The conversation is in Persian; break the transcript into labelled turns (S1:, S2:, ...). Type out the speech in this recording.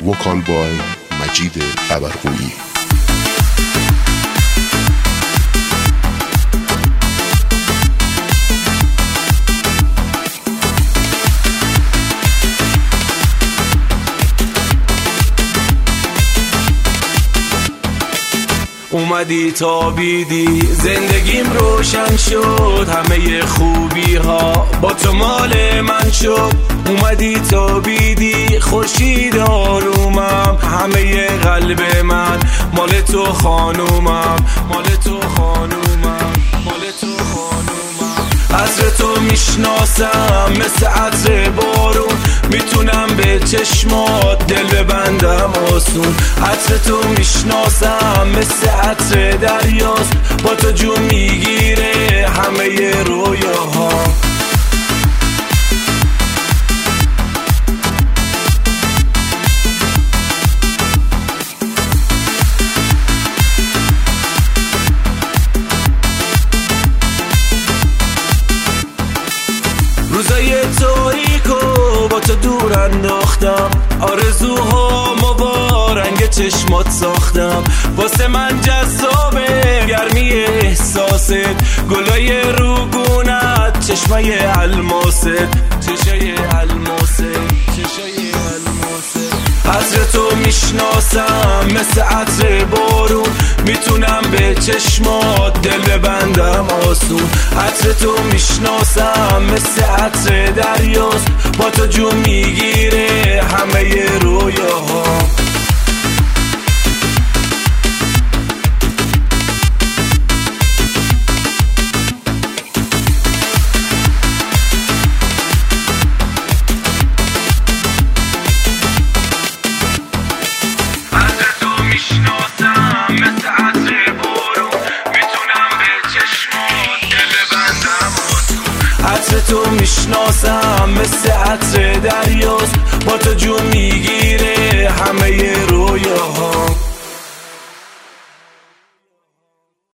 S1: وکال بای مجید قبرقویی.
S2: اومدی تابیدی زندگیم روشن شد، همه خوبی ها با تو مال من شد. اومدی تابیدی خورشید آرومم، همه قلب من مال تو خانومم، مال تو خانومم، مال تو خانومم. عطر تو میشناسم مثل عطر بارون، میتونم به چشمات دل ببندم آسون. عطر تو میشناسم مثل عطر دریاست، با تو جون میگیره همه رویاها. روزای تاریکو با تو دور انداختم، آرزوهامو با رنگ چشمات ساختم. واسه من جذابه گرمی احساست، گلای روگونت چشمای الماست، چشای الماست، چشای الماست. عطر تو میشناسم مثل عطر بارون، میتونم به چشمات دل ببندم آسون. عطر تو میشناسم مثل عطر دریاست، با تو جون میگیره همه رویاها. عطر تو میشناسم مثل عطر دریاست، با تو جون